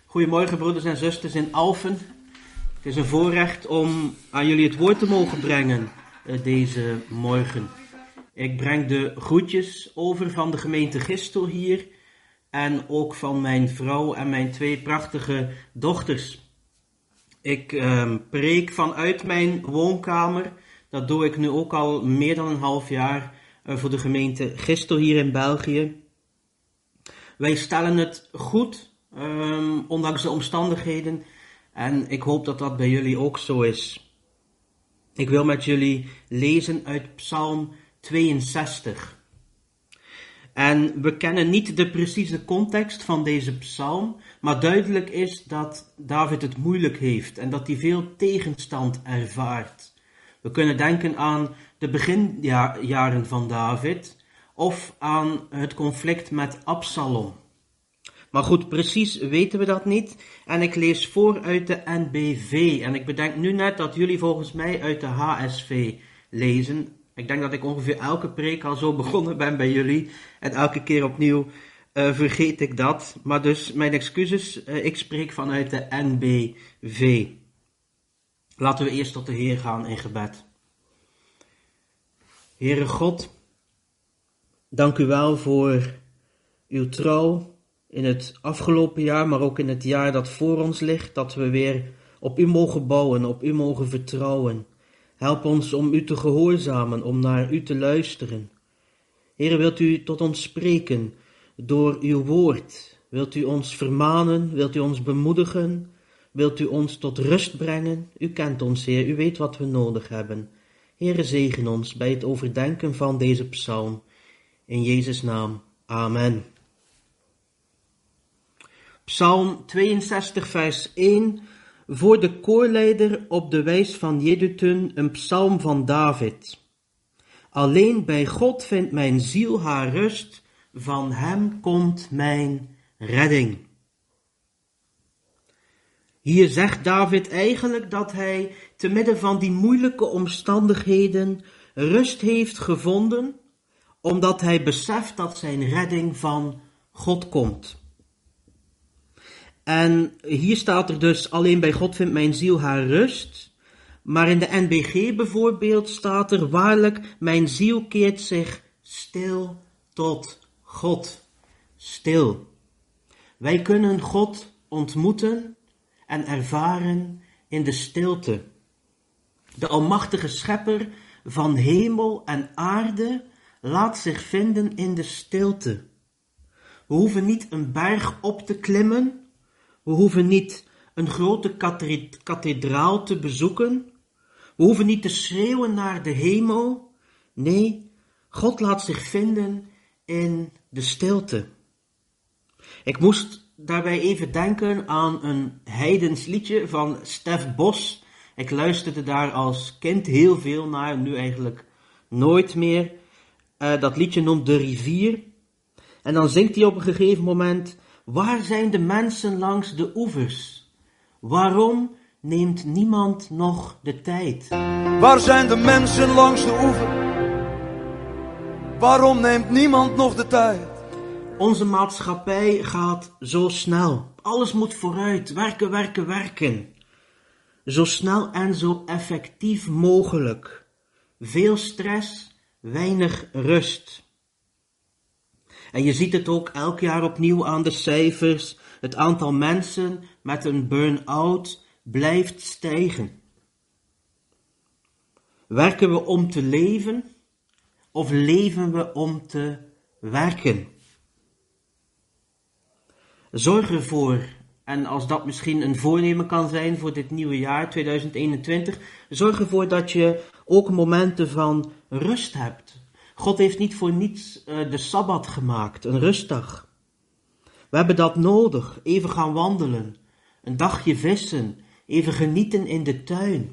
Goedemorgen broeders en zusters in Alphen. Het is een voorrecht om aan jullie het woord te mogen brengen deze morgen. Ik breng de groetjes over van de gemeente Gistel hier en ook van mijn vrouw en mijn twee prachtige dochters. Ik preek vanuit mijn woonkamer. Dat doe ik nu ook al meer dan een half jaar voor de gemeente Gistel hier in België. Wij stellen het goed. Ondanks de omstandigheden. En ik hoop dat dat bij jullie ook zo is. Ik wil met jullie lezen uit Psalm 62. En we kennen niet de precieze context van deze psalm, maar duidelijk is dat David het moeilijk heeft en dat hij veel tegenstand ervaart. We kunnen denken aan de beginjaren van David of aan het conflict met Absalom. Maar goed, precies weten we dat niet. En ik lees voor uit de NBV. En ik bedenk nu net dat jullie volgens mij uit de HSV lezen. Ik denk dat ik ongeveer elke preek al zo begonnen ben bij jullie. En elke keer opnieuw vergeet ik dat. Maar dus mijn excuses, ik spreek vanuit de NBV. Laten we eerst tot de Heer gaan in gebed. Heere God, dank u wel voor uw trouw in het afgelopen jaar, maar ook in het jaar dat voor ons ligt, dat we weer op u mogen bouwen, op u mogen vertrouwen. Help ons om u te gehoorzamen, om naar u te luisteren. Heere, wilt u tot ons spreken door uw woord? Wilt u ons vermanen? Wilt u ons bemoedigen? Wilt u ons tot rust brengen? U kent ons, Heer, u weet wat we nodig hebben. Heere, zegen ons bij het overdenken van deze psalm. In Jezus' naam, amen. Psalm 62 vers 1, voor de koorleider op de wijs van Jedutun, een psalm van David. Alleen bij God vindt mijn ziel haar rust, van hem komt mijn redding. Hier zegt David eigenlijk dat hij te midden van die moeilijke omstandigheden rust heeft gevonden, omdat hij beseft dat zijn redding van God komt. En hier staat er dus, alleen bij God vindt mijn ziel haar rust. Maar in de NBG bijvoorbeeld staat er, waarlijk, mijn ziel keert zich stil tot God. Stil. Wij kunnen God ontmoeten en ervaren in de stilte. De almachtige schepper van hemel en aarde laat zich vinden in de stilte. We hoeven niet een berg op te klimmen. We hoeven niet een grote kathedraal te bezoeken. We hoeven niet te schreeuwen naar de hemel. Nee, God laat zich vinden in de stilte. Ik moest daarbij even denken aan een heidens liedje van Stef Bos. Ik luisterde daar als kind heel veel naar, nu eigenlijk nooit meer. Dat liedje noemt De Rivier. En dan zingt hij op een gegeven moment: waar zijn de mensen langs de oevers? Waarom neemt niemand nog de tijd? Waar zijn de mensen langs de oever? Waarom neemt niemand nog de tijd? Onze maatschappij gaat zo snel. Alles moet vooruit. Werken, werken, werken. Zo snel en zo effectief mogelijk. Veel stress, weinig rust. En je ziet het ook elk jaar opnieuw aan de cijfers. Het aantal mensen met een burn-out blijft stijgen. Werken we om te leven of leven we om te werken? Zorg ervoor, en als dat misschien een voornemen kan zijn voor dit nieuwe jaar 2021, zorg ervoor dat je ook momenten van rust hebt. God heeft niet voor niets de Sabbat gemaakt, een rustdag. We hebben dat nodig, even gaan wandelen, een dagje vissen, even genieten in de tuin.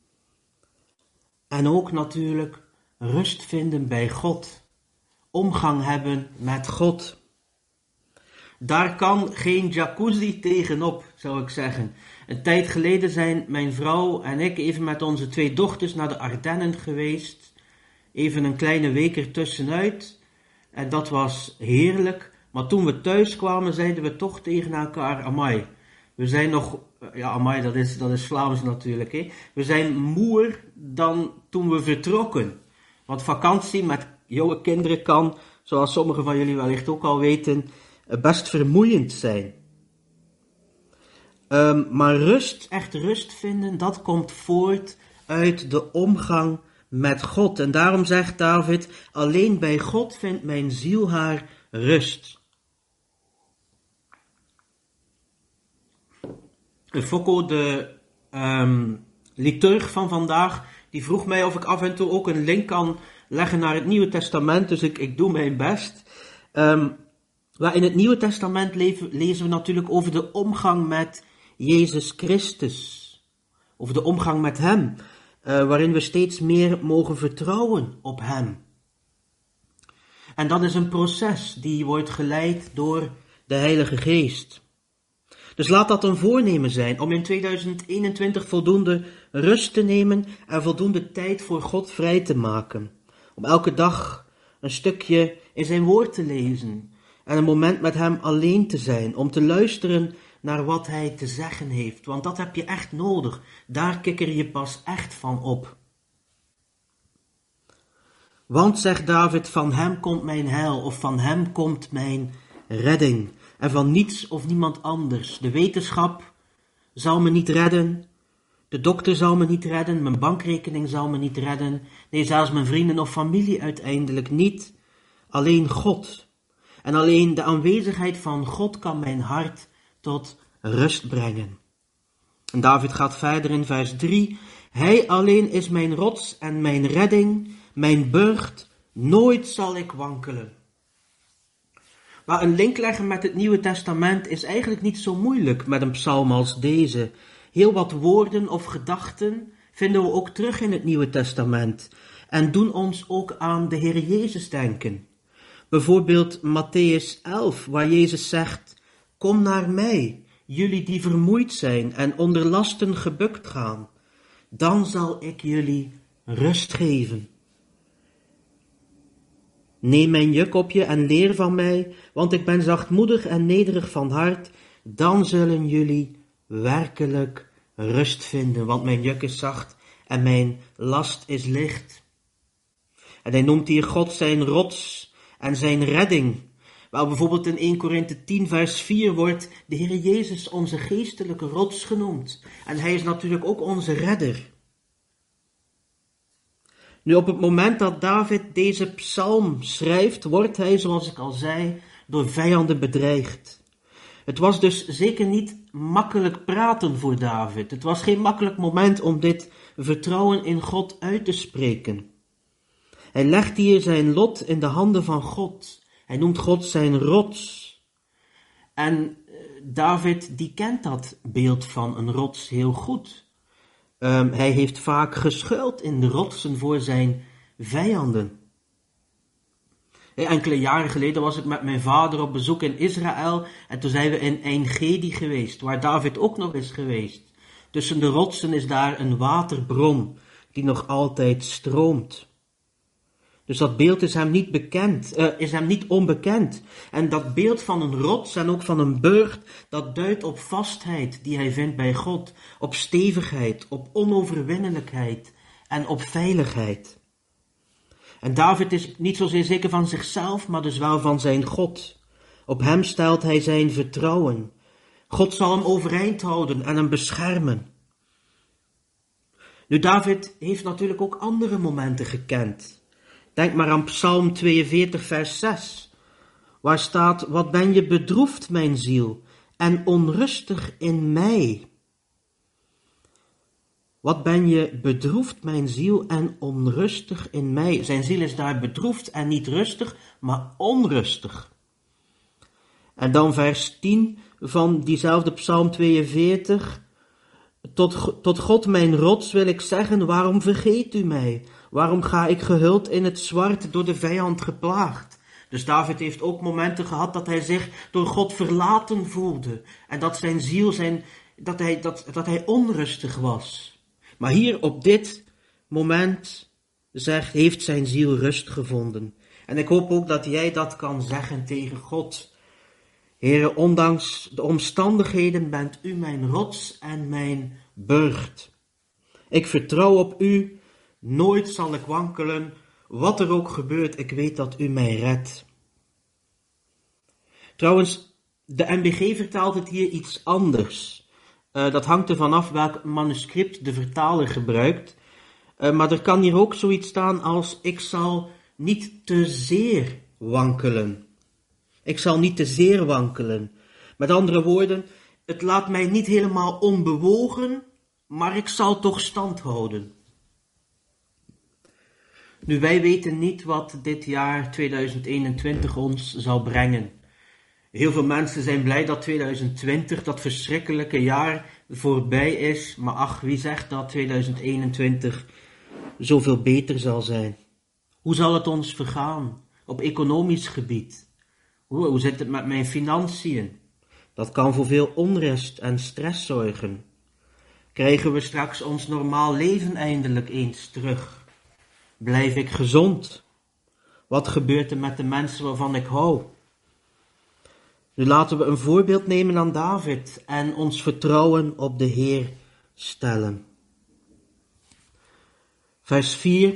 En ook natuurlijk rust vinden bij God, omgang hebben met God. Daar kan geen jacuzzi tegenop, zou ik zeggen. Een tijd geleden zijn mijn vrouw en ik even met onze twee dochters naar de Ardennen geweest. Even een kleine week ertussenuit. En dat was heerlijk. Maar toen we thuis kwamen, zeiden we toch tegen elkaar: amai, We zijn nog, ja amai, dat is Vlaams natuurlijk, hè. We zijn moer dan toen we vertrokken. Want vakantie met jonge kinderen kan, zoals sommigen van jullie wellicht ook al weten, best vermoeiend zijn. Maar rust, echt rust vinden, dat komt voort uit de omgang met God. En daarom zegt David, alleen bij God vindt mijn ziel haar rust. Fokko, de liturg van vandaag, die vroeg mij of ik af en toe ook een link kan leggen naar het Nieuwe Testament, dus ik doe mijn best. In het Nieuwe Testament lezen we natuurlijk over de omgang met Jezus Christus, over de omgang met Hem, waarin we steeds meer mogen vertrouwen op Hem. En dat is een proces die wordt geleid door de Heilige Geest. Dus laat dat een voornemen zijn om in 2021 voldoende rust te nemen en voldoende tijd voor God vrij te maken. Om elke dag een stukje in zijn woord te lezen en een moment met Hem alleen te zijn, om te luisteren naar wat Hij te zeggen heeft. Want dat heb je echt nodig. Daar kikker je pas echt van op. Want, zegt David, van Hem komt mijn heil, of van Hem komt mijn redding. En van niets of niemand anders. De wetenschap zal me niet redden. De dokter zal me niet redden. Mijn bankrekening zal me niet redden. Nee, zelfs mijn vrienden of familie uiteindelijk niet. Alleen God. En alleen de aanwezigheid van God kan mijn hart tot rust brengen. En David gaat verder in vers 3. Hij alleen is mijn rots en mijn redding, mijn burcht, nooit zal ik wankelen. Maar een link leggen met het Nieuwe Testament is eigenlijk niet zo moeilijk met een psalm als deze. Heel wat woorden of gedachten vinden we ook terug in het Nieuwe Testament en doen ons ook aan de Heer Jezus denken. Bijvoorbeeld Mattheüs 11, waar Jezus zegt, kom naar mij, jullie die vermoeid zijn en onder lasten gebukt gaan, dan zal ik jullie rust geven. Neem mijn juk op je en leer van mij, want ik ben zachtmoedig en nederig van hart, dan zullen jullie werkelijk rust vinden, want mijn juk is zacht en mijn last is licht. En hij noemt hier God zijn rots en zijn redding. Wel, bijvoorbeeld in 1 Korinthe 10 vers 4 wordt de Heer Jezus onze geestelijke rots genoemd. En hij is natuurlijk ook onze redder. Nu, op het moment dat David deze psalm schrijft, wordt hij, zoals ik al zei, door vijanden bedreigd. Het was dus zeker niet makkelijk praten voor David. Het was geen makkelijk moment om dit vertrouwen in God uit te spreken. Hij legt hier zijn lot in de handen van God. Hij noemt God zijn rots. En David, die kent dat beeld van een rots heel goed. Hij heeft vaak geschuild in de rotsen voor zijn vijanden. Enkele jaren geleden was ik met mijn vader op bezoek in Israël en toen zijn we in En-Gedi geweest, waar David ook nog is geweest. Tussen de rotsen is daar een waterbron die nog altijd stroomt. Dus dat beeld is hem niet bekend, is hem niet onbekend. En dat beeld van een rots en ook van een burcht, dat duidt op vastheid die hij vindt bij God, op stevigheid, op onoverwinnelijkheid en op veiligheid. En David is niet zozeer zeker van zichzelf, maar dus wel van zijn God. Op hem stelt hij zijn vertrouwen. God zal hem overeind houden en hem beschermen. Nu, David heeft natuurlijk ook andere momenten gekend. Denk maar aan Psalm 42 vers 6, waar staat, wat ben je bedroefd, mijn ziel, en onrustig in mij. Wat ben je bedroefd, mijn ziel, en onrustig in mij. Zijn ziel is daar bedroefd en niet rustig, maar onrustig. En dan vers 10 van diezelfde Psalm 42. Tot God mijn rots wil ik zeggen, waarom vergeet u mij? Waarom ga ik gehuld in het zwart, door de vijand geplaagd? Dus David heeft ook momenten gehad dat hij zich door God verlaten voelde. En dat zijn ziel, dat hij onrustig was. Maar hier op dit moment heeft zijn ziel rust gevonden. En ik hoop ook dat jij dat kan zeggen tegen God. Heere, ondanks de omstandigheden bent u mijn rots en mijn burcht. Ik vertrouw op u, nooit zal ik wankelen, wat er ook gebeurt, ik weet dat u mij redt. Trouwens, de NBG vertaalt het hier iets anders. Dat hangt er vanaf welk manuscript de vertaler gebruikt. Maar er kan hier ook zoiets staan als: ik zal niet te zeer wankelen. Ik zal niet te zeer wankelen. Met andere woorden, het laat mij niet helemaal onbewogen, maar ik zal toch stand houden. Nu, wij weten niet wat dit jaar 2021 ons zal brengen. Heel veel mensen zijn blij dat 2020, dat verschrikkelijke jaar, voorbij is. Maar ach, wie zegt dat 2021 zoveel beter zal zijn? Hoe zal het ons vergaan op economisch gebied? Hoe zit het met mijn financiën? Dat kan voor veel onrust en stress zorgen. Krijgen we straks ons normaal leven eindelijk eens terug? Blijf ik gezond? Wat gebeurt er met de mensen waarvan ik hou? Nu laten we een voorbeeld nemen aan David en ons vertrouwen op de Heer stellen. Vers 4.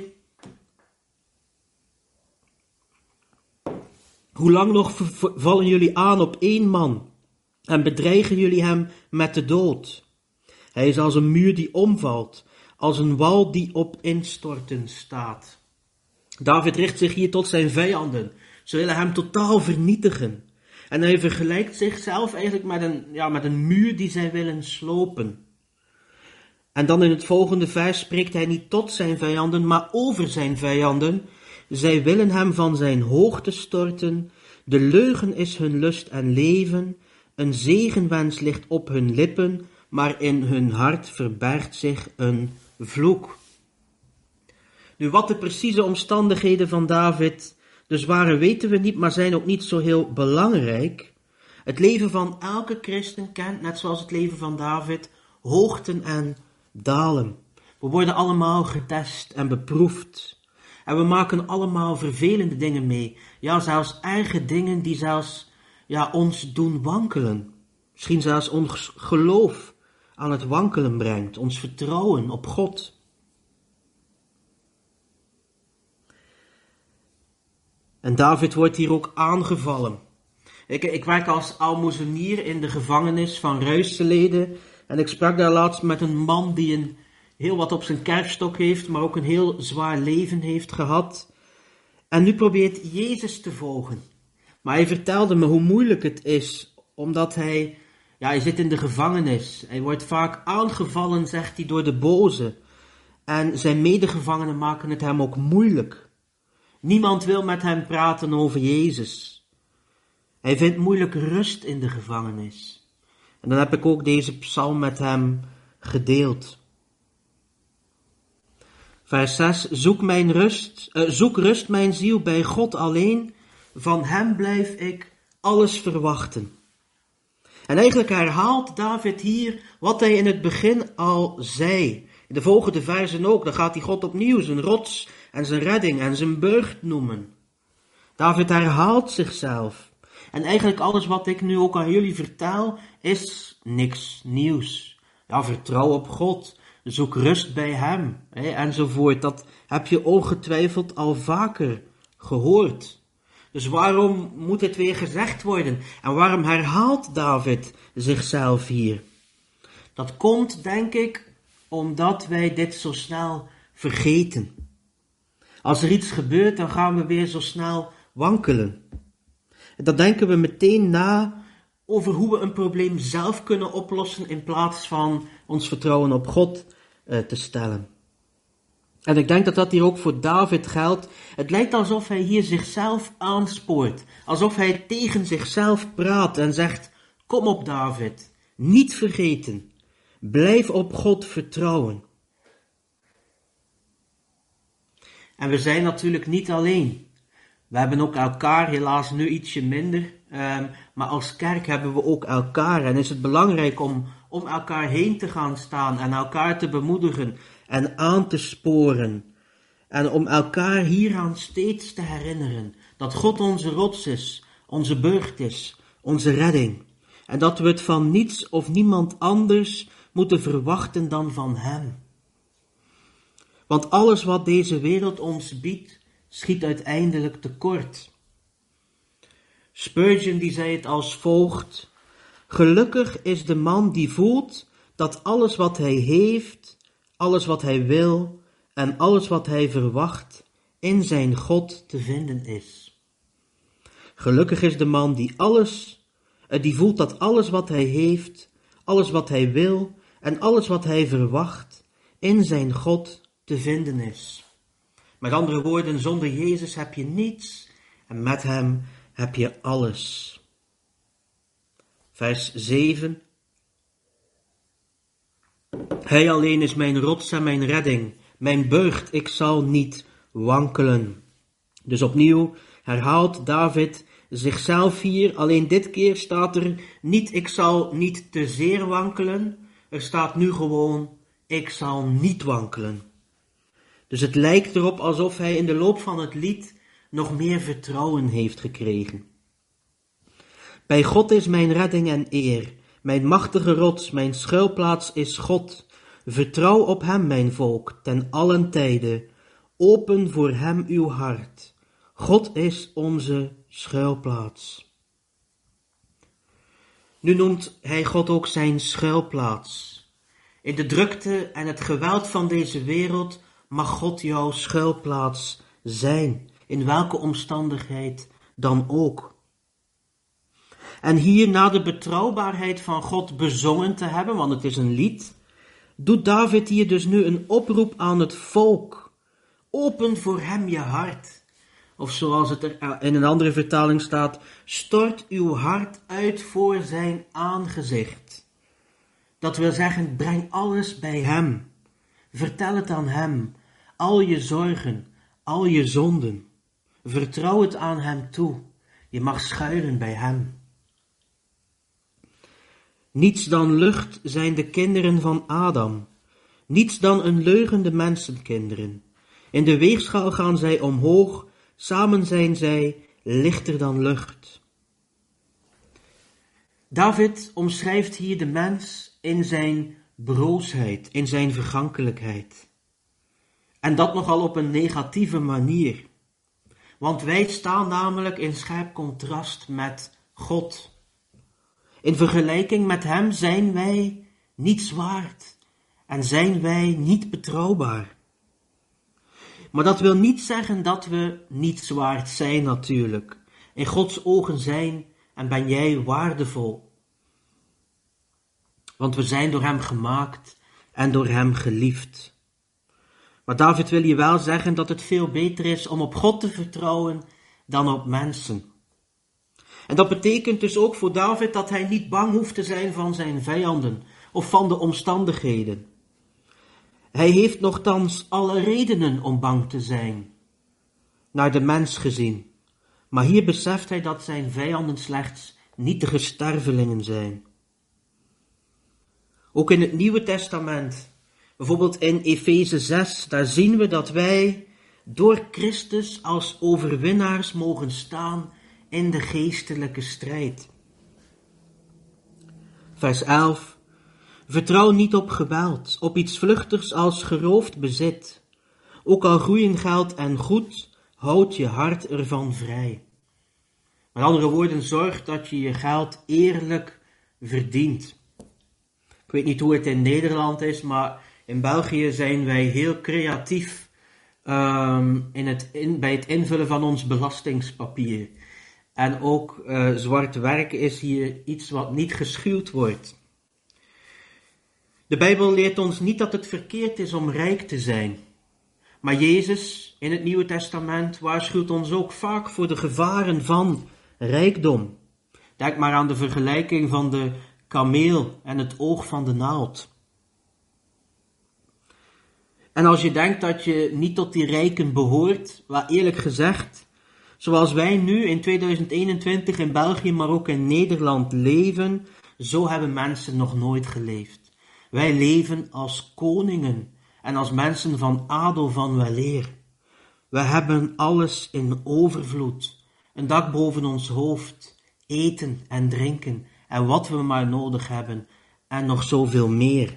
Hoe lang nog vallen jullie aan op één man en bedreigen jullie hem met de dood? Hij is als een muur die omvalt, als een wal die op instorten staat. David richt zich hier tot zijn vijanden. Ze willen hem totaal vernietigen. En hij vergelijkt zichzelf eigenlijk met een muur die zij willen slopen. En dan in het volgende vers spreekt hij niet tot zijn vijanden, maar over zijn vijanden. Zij willen hem van zijn hoogte storten. De leugen is hun lust en leven. Een zegenwens ligt op hun lippen, maar in hun hart verbergt zich een vloek. Nu, wat de precieze omstandigheden van David dus waren, weten we niet, maar zijn ook niet zo heel belangrijk. Het leven van elke christen kent, net zoals het leven van David, hoogten en dalen. We worden allemaal getest en beproefd. En we maken allemaal vervelende dingen mee. Ja, zelfs erge dingen die zelfs ons doen wankelen. Misschien zelfs ons geloof aan het wankelen brengt. Ons vertrouwen op God. En David wordt hier ook aangevallen. Ik werk als aalmoezenier in de gevangenis van Ruiselede. En ik sprak daar laatst met een man die heel wat op zijn kerfstok heeft, maar ook een heel zwaar leven heeft gehad. En nu probeert Jezus te volgen. Maar hij vertelde me hoe moeilijk het is, omdat hij zit in de gevangenis. Hij wordt vaak aangevallen, zegt hij, door de boze. En zijn medegevangenen maken het hem ook moeilijk. Niemand wil met hem praten over Jezus. Hij vindt moeilijk rust in de gevangenis. En dan heb ik ook deze psalm met hem gedeeld. Vers 6. Zoek rust mijn ziel bij God alleen. Van hem blijf ik alles verwachten. En eigenlijk herhaalt David hier wat hij in het begin al zei. In de volgende versen ook. Dan gaat hij God opnieuw zijn rots en zijn redding en zijn burcht noemen. David herhaalt zichzelf. En eigenlijk alles wat ik nu ook aan jullie vertel is niks nieuws. Ja, vertrouw op God. Zoek rust bij hem. Enzovoort. Dat heb je ongetwijfeld al vaker gehoord. Dus waarom moet het weer gezegd worden? En waarom herhaalt David zichzelf hier? Dat komt, denk ik, omdat wij dit zo snel vergeten. Als er iets gebeurt, dan gaan we weer zo snel wankelen. En dan denken we meteen na over hoe we een probleem zelf kunnen oplossen in plaats van ons vertrouwen op God te stellen. En ik denk dat dat hier ook voor David geldt. Het lijkt alsof hij hier zichzelf aanspoort. Alsof hij tegen zichzelf praat en zegt: kom op David, niet vergeten. Blijf op God vertrouwen. En we zijn natuurlijk niet alleen. We hebben ook elkaar, helaas nu ietsje minder. Maar als kerk hebben we ook elkaar. En is het belangrijk om elkaar heen te gaan staan en elkaar te bemoedigen en aan te sporen. En om elkaar hieraan steeds te herinneren. Dat God onze rots is, onze burcht is, onze redding. En dat we het van niets of niemand anders moeten verwachten dan van hem. Want alles wat deze wereld ons biedt, schiet uiteindelijk tekort. Spurgeon die zei het als volgt: gelukkig is de man die voelt dat alles wat hij heeft, alles wat hij wil en alles wat hij verwacht in zijn God te vinden is. Gelukkig is de man die voelt dat alles wat hij heeft, alles wat hij wil en alles wat hij verwacht in zijn God te vinden is. Met andere woorden, zonder Jezus heb je niets en met hem heb je alles. Vers 7. Hij alleen is mijn rots en mijn redding, mijn burcht, ik zal niet wankelen. Dus opnieuw herhaalt David zichzelf hier, alleen dit keer staat er niet ik zal niet te zeer wankelen, er staat nu gewoon ik zal niet wankelen. Dus het lijkt erop alsof hij in de loop van het lied nog meer vertrouwen heeft gekregen. Bij God is mijn redding en eer, mijn machtige rots, mijn schuilplaats is God. Vertrouw op hem, mijn volk, ten allen tijde. Open voor hem uw hart. God is onze schuilplaats. Nu noemt hij God ook zijn schuilplaats. In de drukte en het geweld van deze wereld mag God jouw schuilplaats zijn, in welke omstandigheid dan ook. En hier, na de betrouwbaarheid van God bezongen te hebben, want het is een lied, doet David hier dus nu een oproep aan het volk. Open voor hem je hart. Of zoals het er in een andere vertaling staat, stort uw hart uit voor zijn aangezicht. Dat wil zeggen, breng alles bij hem. Vertel het aan hem. Al je zorgen, al je zonden. Vertrouw het aan hem toe. Je mag schuilen bij hem. Niets dan lucht zijn de kinderen van Adam. Niets dan een leugende mensenkinderen. In de weegschaal gaan zij omhoog, samen zijn zij lichter dan lucht. David omschrijft hier de mens in zijn broosheid, in zijn vergankelijkheid. En dat nogal op een negatieve manier. Want wij staan namelijk in scherp contrast met God. In vergelijking met hem zijn wij niets waard en zijn wij niet betrouwbaar. Maar dat wil niet zeggen dat we niets waard zijn natuurlijk. In Gods ogen zijn en ben jij waardevol. Want we zijn door hem gemaakt en door hem geliefd. Maar David wil je wel zeggen dat het veel beter is om op God te vertrouwen dan op mensen. En dat betekent dus ook voor David dat hij niet bang hoeft te zijn van zijn vijanden of van de omstandigheden. Hij heeft nochtans alle redenen om bang te zijn, naar de mens gezien. Maar hier beseft hij dat zijn vijanden slechts nietige stervelingen zijn. Ook in het Nieuwe Testament, bijvoorbeeld in Efeze 6, daar zien we dat wij door Christus als overwinnaars mogen staan in de geestelijke strijd. Vers 11. Vertrouw niet op geweld, op iets vluchtigs als geroofd bezit. Ook al groeien geld en goed, houd je hart ervan vrij. Met andere woorden, zorg dat je je geld eerlijk verdient. Ik weet niet hoe het in Nederland is, maar in België zijn wij heel creatief bij het invullen van ons belastingspapier. En ook zwart werk is hier iets wat niet geschuwd wordt. De Bijbel leert ons niet dat het verkeerd is om rijk te zijn. Maar Jezus in het Nieuwe Testament waarschuwt ons ook vaak voor de gevaren van rijkdom. Denk maar aan de vergelijking van de kameel en het oog van de naald. En als je denkt dat je niet tot die rijken behoort, wel eerlijk gezegd, zoals wij nu in 2021 in België, maar ook in Nederland leven, zo hebben mensen nog nooit geleefd. Wij leven als koningen en als mensen van adel van weleer. We hebben alles in overvloed, een dak boven ons hoofd, eten en drinken en wat we maar nodig hebben en nog zoveel meer.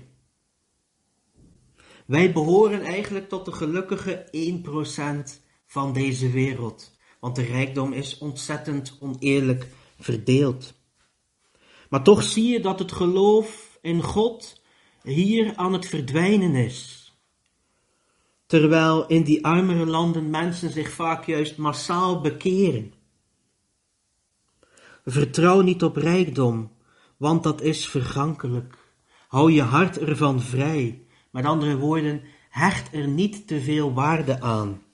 Wij behoren eigenlijk tot de gelukkige 1% van deze wereld, want de rijkdom is ontzettend oneerlijk verdeeld. Maar toch zie je dat het geloof in God hier aan het verdwijnen is. Terwijl in die armere landen mensen zich vaak juist massaal bekeren. Vertrouw niet op rijkdom, want dat is vergankelijk. Hou je hart ervan vrij. Met andere woorden, hecht er niet te veel waarde aan.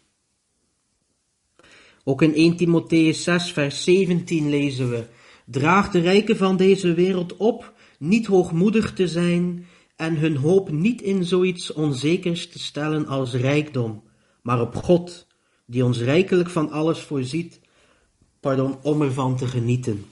Ook in 1 Timotheüs 6 vers 17 lezen we: draag de rijken van deze wereld op, niet hoogmoedig te zijn en hun hoop niet in zoiets onzekers te stellen als rijkdom, maar op God, die ons rijkelijk van alles voorziet, om ervan te genieten.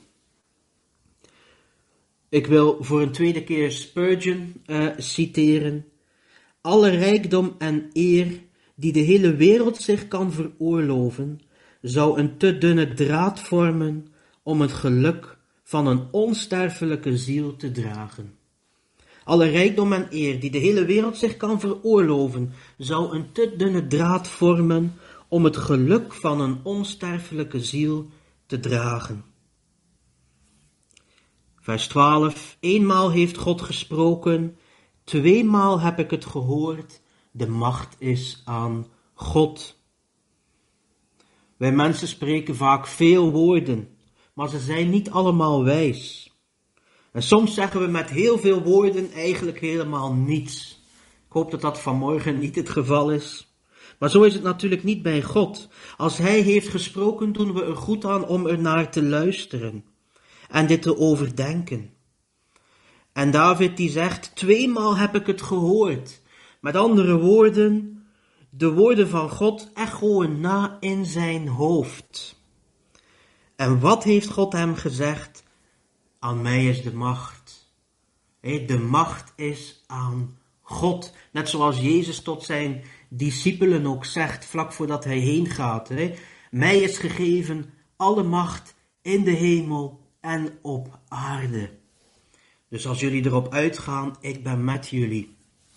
Ik wil voor een tweede keer Spurgeon citeren. Alle rijkdom en eer die de hele wereld zich kan veroorloven, zou een te dunne draad vormen om het geluk van een onsterfelijke ziel te dragen. Alle rijkdom en eer die de hele wereld zich kan veroorloven, zou een te dunne draad vormen om het geluk van een onsterfelijke ziel te dragen. Vers 12. Eenmaal heeft God gesproken, tweemaal heb ik het gehoord, de macht is aan God. Wij mensen spreken vaak veel woorden, maar ze zijn niet allemaal wijs. En soms zeggen we met heel veel woorden eigenlijk helemaal niets. Ik hoop dat dat vanmorgen niet het geval is. Maar zo is het natuurlijk niet bij God. Als Hij heeft gesproken, doen we er goed aan om er naar te luisteren en dit te overdenken. En David die zegt, tweemaal heb ik het gehoord. Met andere woorden, de woorden van God echoen na in zijn hoofd. En wat heeft God hem gezegd? Aan mij is de macht. De macht is aan God. Net zoals Jezus tot zijn discipelen ook zegt, vlak voordat hij heen gaat. Mij is gegeven alle macht in de hemel en op aarde. Dus als jullie erop uitgaan, ik ben met jullie.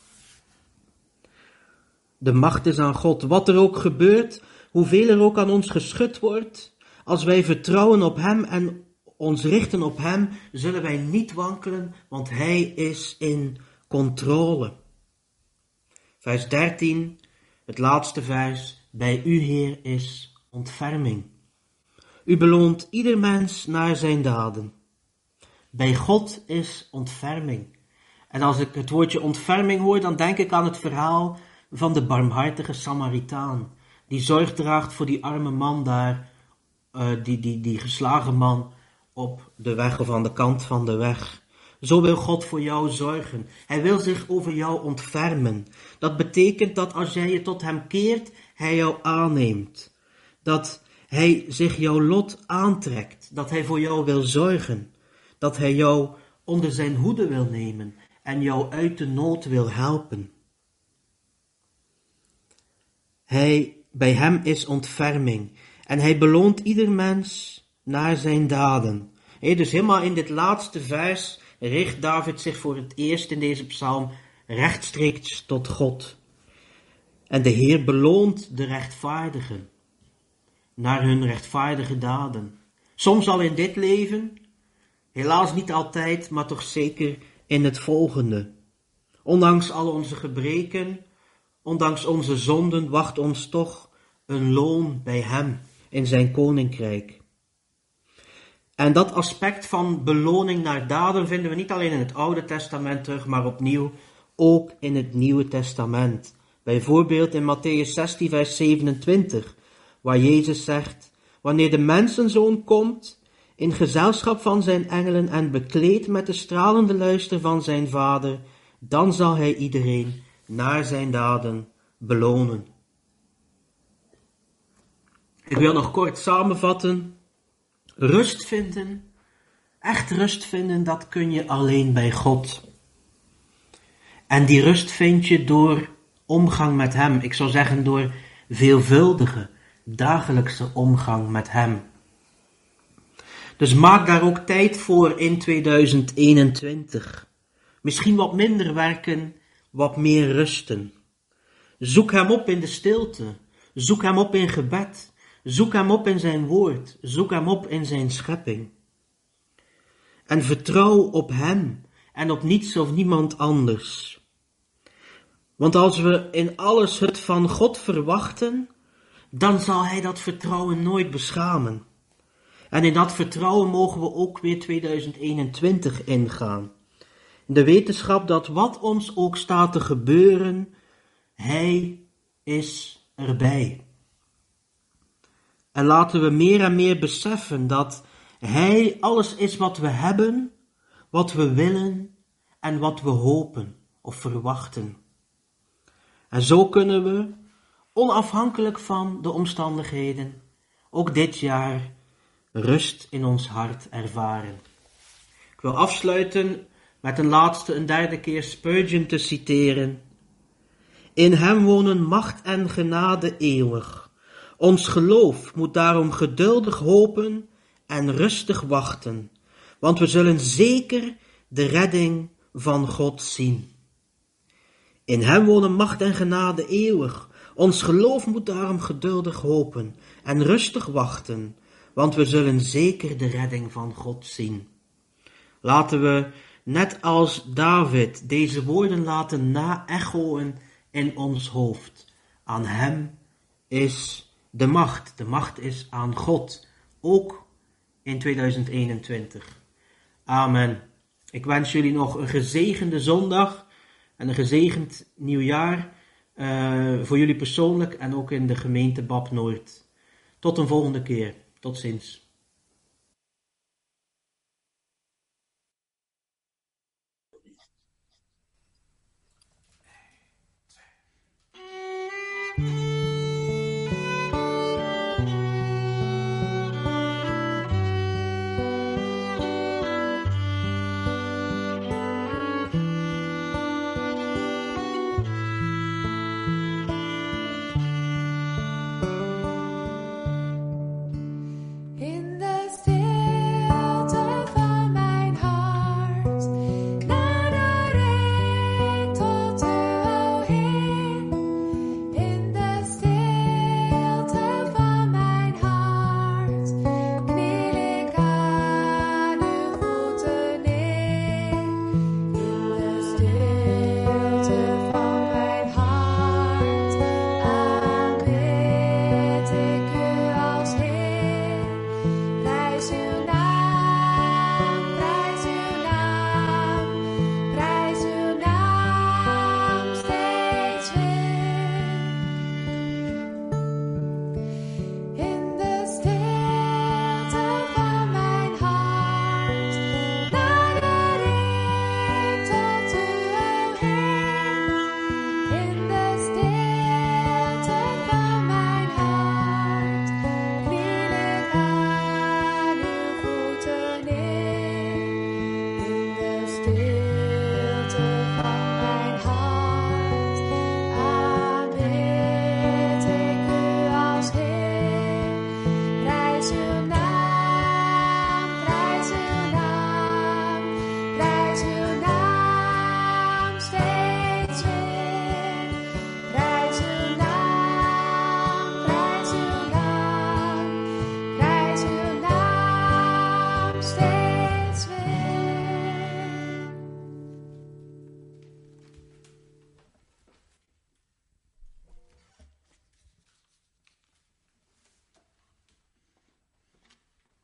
De macht is aan God. Wat er ook gebeurt, hoeveel er ook aan ons geschud wordt, als wij vertrouwen op Hem en ons richten op Hem, zullen wij niet wankelen, want Hij is in controle. Vers 13, het laatste vers. Bij u, Heer, is ontferming. U beloont ieder mens naar zijn daden. Bij God is ontferming. En als ik het woordje ontferming hoor, dan denk ik aan het verhaal van de barmhartige Samaritaan, die zorg draagt voor die arme man daar, die geslagen man op de weg of aan de kant van de weg. Zo wil God voor jou zorgen. Hij wil zich over jou ontfermen. Dat betekent dat als jij je tot Hem keert, Hij jou aanneemt. Dat Hij zich jouw lot aantrekt. Dat Hij voor jou wil zorgen. Dat Hij jou onder zijn hoede wil nemen en jou uit de nood wil helpen. Bij Hem is ontferming. En Hij beloont ieder mens naar zijn daden. Dus helemaal in dit laatste vers richt David zich voor het eerst in deze psalm rechtstreeks tot God. En de Heer beloont de rechtvaardigen naar hun rechtvaardige daden. Soms al in dit leven, helaas niet altijd, maar toch zeker in het volgende. Ondanks al onze gebreken, ondanks onze zonden, wacht ons toch een loon bij Hem in zijn koninkrijk. En dat aspect van beloning naar daden vinden we niet alleen in het Oude Testament terug, maar opnieuw ook in het Nieuwe Testament. Bijvoorbeeld in Mattheüs 16 vers 27, waar Jezus zegt, wanneer de mensenzoon komt, in gezelschap van zijn engelen en bekleed met de stralende luister van zijn Vader, dan zal Hij iedereen naar zijn daden belonen. Ik wil nog kort samenvatten. Rust vinden, echt rust vinden, dat kun je alleen bij God. En die rust vind je door omgang met Hem. Ik zou zeggen door veelvuldige, dagelijkse omgang met Hem. Dus maak daar ook tijd voor in 2021. Misschien wat minder werken, wat meer rusten. Zoek hem op in de stilte. Zoek hem op in gebed. Zoek hem op in zijn woord. Zoek hem op in zijn schepping. En vertrouw op hem en op niets of niemand anders. Want als we in alles het van God verwachten, dan zal hij dat vertrouwen nooit beschamen. En in dat vertrouwen mogen we ook weer 2021 ingaan. In de wetenschap dat wat ons ook staat te gebeuren, hij is erbij. En laten we meer en meer beseffen dat hij alles is wat we hebben, wat we willen en wat we hopen of verwachten. En zo kunnen we, onafhankelijk van de omstandigheden, ook dit jaar rust in ons hart ervaren. Ik wil afsluiten met een derde keer Spurgeon te citeren. In hem wonen macht en genade eeuwig. Ons geloof moet daarom geduldig hopen en rustig wachten, want we zullen zeker de redding van God zien. In hem wonen macht en genade eeuwig. Ons geloof moet daarom geduldig hopen en rustig wachten, want we zullen zeker de redding van God zien. Laten we, net als David, deze woorden laten na-echoen in ons hoofd. Aan hem is de macht. De macht is aan God, ook in 2021. Amen. Ik wens jullie nog een gezegende zondag en een gezegend nieuwjaar voor jullie persoonlijk en ook in de gemeente Bab Noord. Tot een volgende keer. Tot ziens.